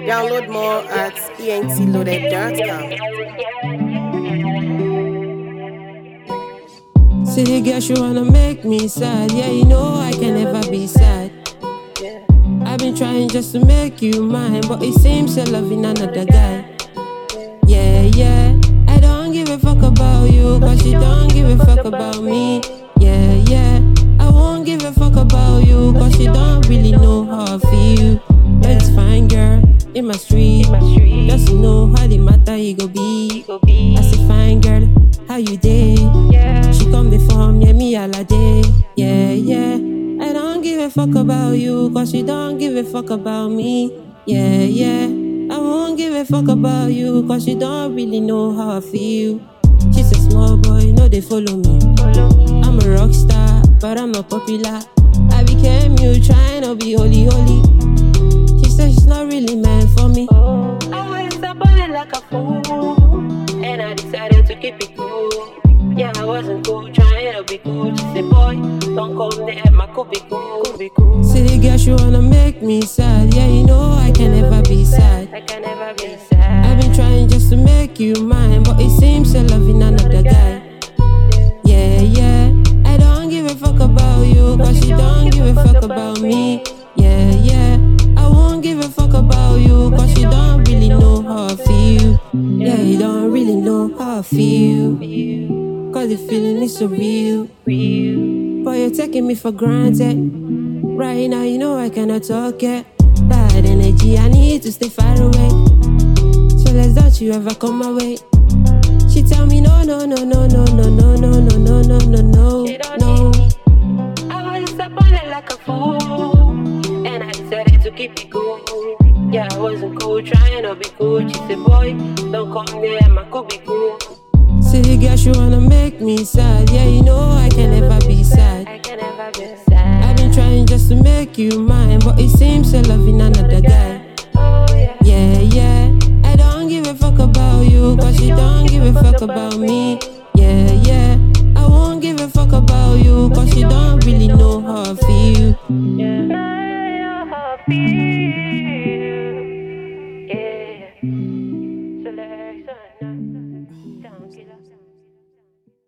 Download more at entloaded.com. See the girl, she wanna make me sad. Yeah, you know I can never be sad. I've been trying just to make you mine, but it seems you're loving another guy. Yeah, I don't give a fuck about you, cause you don't give a fuck about me. Yeah, I won't give a fuck about you, cause you don't really know how I feel. But it's fine, girl, in my street. Just to know how the matter you go be. I say, fine, girl, how you day? She come before me all a day. Yeah, I don't give a fuck about you, cause you don't give a fuck about me. Yeah, I won't give a fuck about you, cause you don't really know how I feel. She's a small boy, no they follow me. I'm a rock star, but I'm not popular. I became you, trying to be holy. She said she's not really meant for me. I was up on it like a fool, and I decided to keep it cool. Yeah, I wasn't cool, trying to be cool. She said, boy, don't come near my could be cool. See the girl, she wanna make me sad. Yeah, you know I can never be sad. I can never be sad. I've been trying just to make you mine, but it seems you're loving another guy. Yeah, I don't give a fuck about you, cause you don't give a fuck about me. Yeah, I won't give a fuck about you, cause you don't really know how I feel. Yeah, you don't really know how I feel, cause the feeling is so real. But you're taking me for granted. Right now, you know I cannot talk yet. Bad energy, I need to stay far away. So let's don't you ever come my way. She tell me no. She don't need me. I was up on it like a fool, and I decided to keep it cool. Yeah, I wasn't cool, trying to be cool. She said, boy, don't come near my could be cool. See the girl, she wanna make me sad. Yeah, you know I can never be sad. I can never be sad. I've been trying just to make you mine, but it seems you're loving another guy. Oh Yeah, I don't give a fuck about you, cause you don't give a fuck about me. Yeah, I won't give a fuck about you, cause you don't really know how I feel.